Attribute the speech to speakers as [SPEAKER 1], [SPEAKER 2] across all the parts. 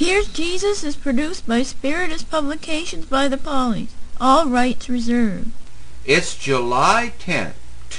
[SPEAKER 1] Here's Jesus is produced by Spiritus Publications by the Pollies. All rights reserved.
[SPEAKER 2] It's July 10th,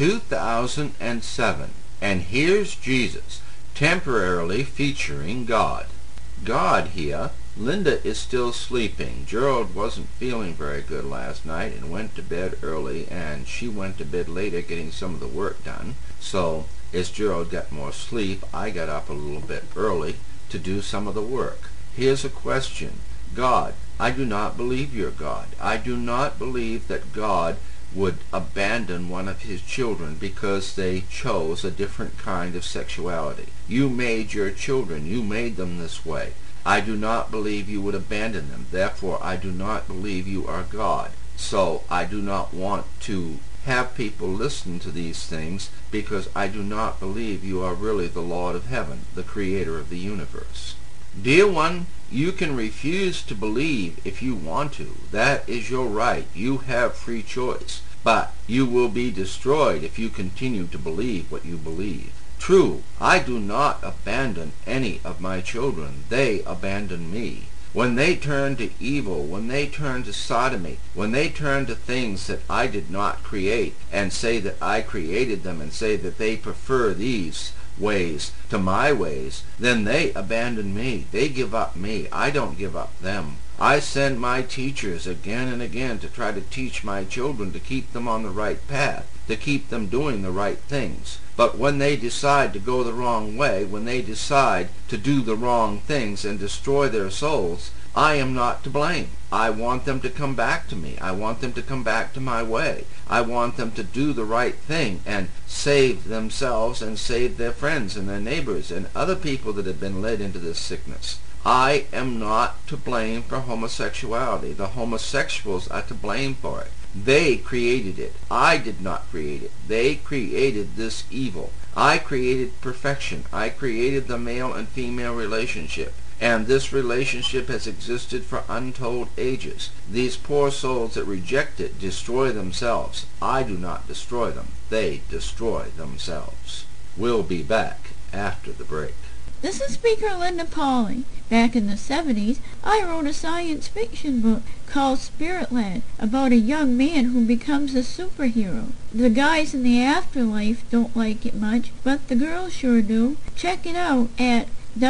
[SPEAKER 2] 2007, and Here's Jesus, temporarily featuring God. God here. Linda is still sleeping. Gerald wasn't feeling very good last night and went to bed early, and she went to bed later getting some of the work done. So as Gerald got more sleep, I got up a little bit early to do some of the work. Here's a question. God, I do not believe you're God. I do not believe that God would abandon one of his children because they chose a different kind of sexuality. You made your children. You made them this way. I do not believe you would abandon them. Therefore, I do not believe you are God. So I do not want to have people listen to these things because I do not believe you are really the Lord of heaven, the creator of the universe. Dear one, you can refuse to believe if you want to. That is your right. You have free choice. But you will be destroyed if you continue to believe what you believe. True, I do not abandon any of my children. They abandon me. When they turn to evil, when they turn to sodomy, when they turn to things that I did not create and say that I created them and say that they prefer these ways to my ways, then they abandon me. They give up me. I don't give up them. I send my teachers again and again to try to teach my children to keep them on the right path, to keep them doing the right things. But when they decide to go the wrong way, when they decide to do the wrong things and destroy their souls, I am not to blame. I want them to come back to me. I want them to come back to my way. I want them to do the right thing and save themselves and save their friends and their neighbors and other people that have been led into this sickness. I am not to blame for homosexuality. The homosexuals are to blame for it. They created it. I did not create it. They created this evil. I created perfection. I created the male and female relationship. And this relationship has existed for untold ages. These poor souls that reject it destroy themselves. I do not destroy them. They destroy themselves. We'll be back after the break.
[SPEAKER 1] This is Speaker Linda Polly. Back in the 70s, I wrote a science fiction book called Spirit Lad about a young man who becomes a superhero. The guys in the afterlife don't like it much, but the girls sure do. Check it out at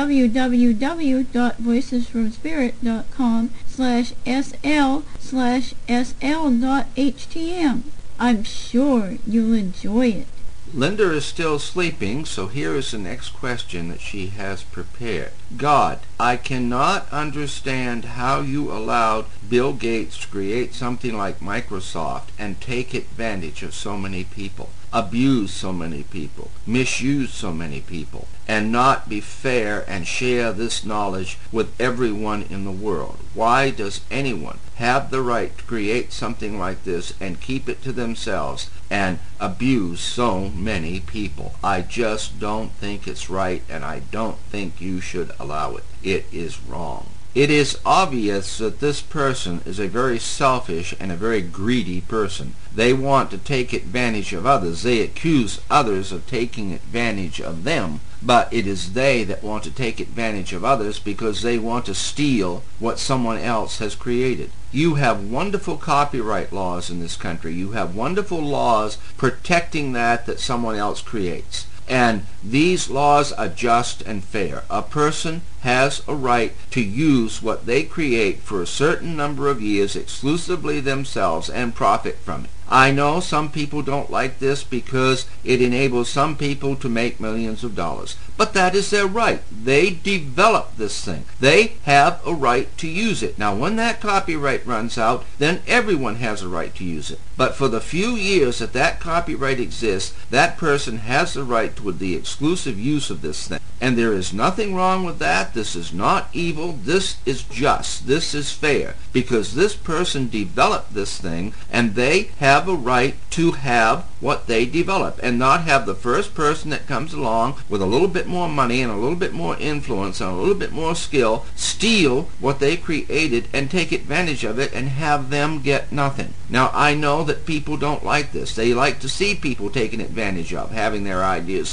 [SPEAKER 1] www.voicesfromspirit.com/sl/sl.htm. I'm sure you'll enjoy it.
[SPEAKER 2] Linda is still sleeping, so here is the next question that she has prepared. God, I cannot understand how you allowed Bill Gates to create something like Microsoft and take advantage of so many people, abuse so many people, misuse so many people, and not be fair and share this knowledge with everyone in the world. Why does anyone have the right to create something like this and keep it to themselves and abuse so many people? I just don't think it's right, and I don't think you should allow it. It is wrong. It is obvious that this person is a very selfish and a very greedy person. They want to take advantage of others. They accuse others of taking advantage of them, but it is they that want to take advantage of others because they want to steal what someone else has created. You have wonderful copyright laws in this country. You have wonderful laws protecting that someone else creates. And these laws are just and fair. A person has a right to use what they create for a certain number of years exclusively themselves and profit from it. I know some people don't like this because it enables some people to make millions of dollars. But that is their right. They developed this thing. They have a right to use it. Now, when that copyright runs out, then everyone has a right to use it. But for the few years that that copyright exists, that person has the right to the exclusive use of this thing. And there is nothing wrong with that. This is not evil. This is just. This is fair. Because this person developed this thing, and they have a right to have what they develop, and not have the first person that comes along with a little bit more money and a little bit more influence and a little bit more skill steal what they created and take advantage of it and have them get nothing. Now, I know that people don't like this. They like to see people taken advantage of, having their ideas stolen.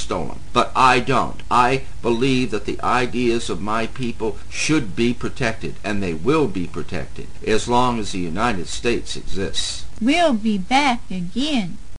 [SPEAKER 2] But I don't. I believe that the ideas of my people should be protected, and they will be protected as long as the United States exists.
[SPEAKER 1] We'll be back again.